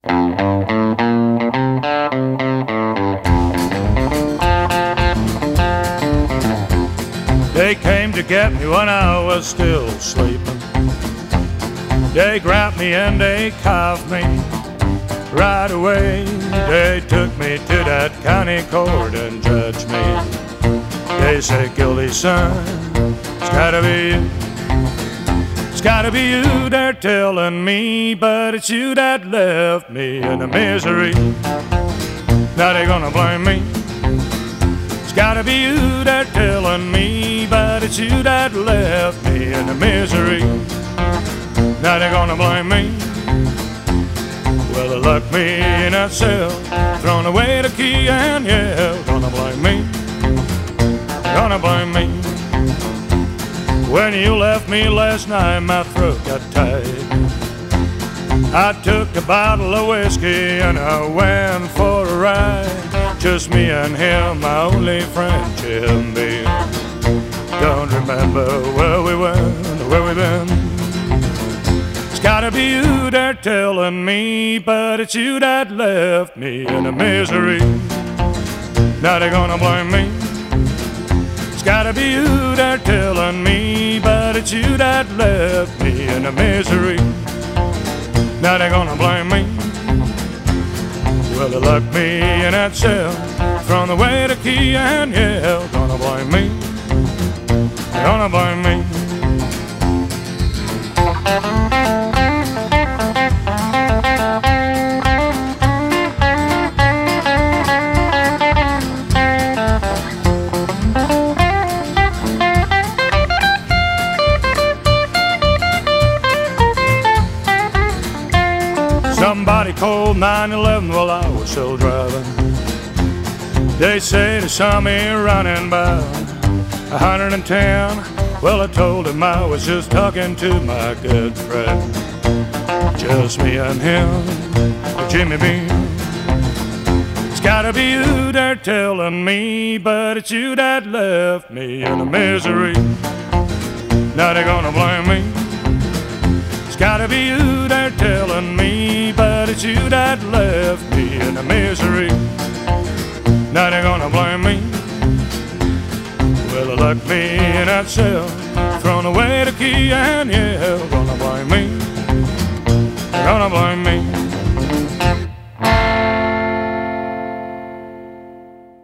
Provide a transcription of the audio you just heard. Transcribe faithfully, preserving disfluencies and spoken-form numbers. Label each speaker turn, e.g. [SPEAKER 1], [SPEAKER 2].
[SPEAKER 1] They came to get me when I was still sleeping. They grabbed me and they cuffed me right away. They took me to that county court and judged me. They said, guilty son, it's gotta be you. It's gotta be you, they're telling me, but it's you that left me in the misery. Now they're gonna blame me. It's gotta be you, they're telling me, but it's you that left me in the misery. Now they're gonna blame me. Well, they locked me in that cell, thrown away the key and yeah, gonna blame me. Gonna blame me. When you left me last night, my throat got tight. I took a bottle of whiskey and I went for a ride. Just me and him, my only friend, Jim B. Don't remember where we went or where we been. It's gotta be you, they're telling me, but it's you that left me in a misery. Now they're gonna blame me. It's gotta be you, they're telling me, but it's you that left me in a misery. Now they're gonna blame me. Well, they locked me in that cell, thrown away the key and yeah, gonna blame me. Gonna blame me. Somebody called nine eleven while I was still driving. They say they saw me running by a hundred and ten. Well, I told him I was just talking to my good friend. Just me and him, Jimmy Bean. It's gotta be you, they're telling me, but it's you that left me in a misery. Now they're gonna blame me. It's gotta be you, they're telling me, but it's you that left me in a misery. Now they're gonna blame me. Well, they locked me in that cell, thrown away the key and yeah, gonna blame me. Gonna blame me.